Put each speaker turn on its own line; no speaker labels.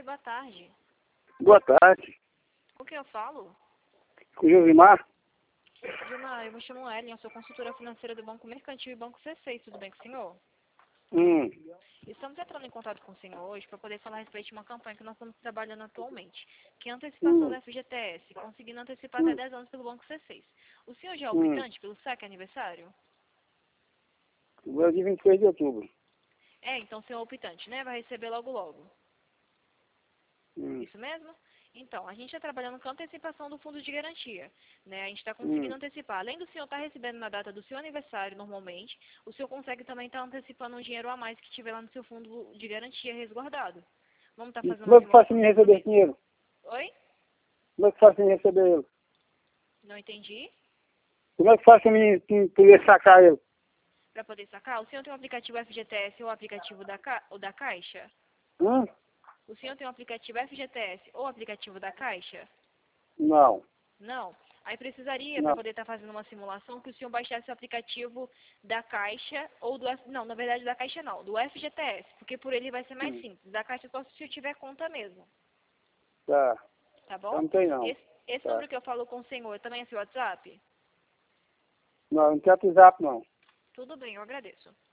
boa tarde.
Boa tarde.
Com quem eu falo?
Com o Josimar?
Gilmar, eu me chamo Ellen, eu sou consultora financeira do Banco Mercantil e Banco C6, tudo bem com o senhor? Estamos entrando em contato com o senhor hoje para poder falar a respeito de uma campanha que nós estamos trabalhando atualmente, que é a antecipação do FGTS, conseguindo antecipar até 10 anos pelo Banco C6. O senhor já é optante pelo saque aniversário?
O meu é de 23 de outubro.
Então o senhor é optante, né? Vai receber logo logo. Isso mesmo? Então, a gente está trabalhando com antecipação do fundo de garantia, né? A gente está conseguindo antecipar. Além do senhor estar recebendo na data do seu aniversário, normalmente, o senhor consegue também estar antecipando um dinheiro a mais que tiver lá no seu fundo de garantia resguardado. Vamos estar fazendo
Como é que faço
simulação.
para me receber esse dinheiro?
Oi?
Como é que faço para me receber ele?
Não entendi.
Como é que faço para me poder sacar ele?
Para poder sacar, o senhor tem um aplicativo FGTS ou aplicativo da Caixa? O senhor tem um aplicativo FGTS ou aplicativo da Caixa?
Não.
Não. Aí precisaria, para poder estar fazendo uma simulação, que o senhor baixasse o aplicativo da Caixa ou do... Não, na verdade da Caixa não, do FGTS, porque por ele vai ser mais simples. Da Caixa só se o senhor tiver conta mesmo.
Tá.
Tá bom?
Não tem não.
Esse número que eu falo com o senhor também é seu WhatsApp?
Não tem WhatsApp não.
Tudo bem, eu agradeço.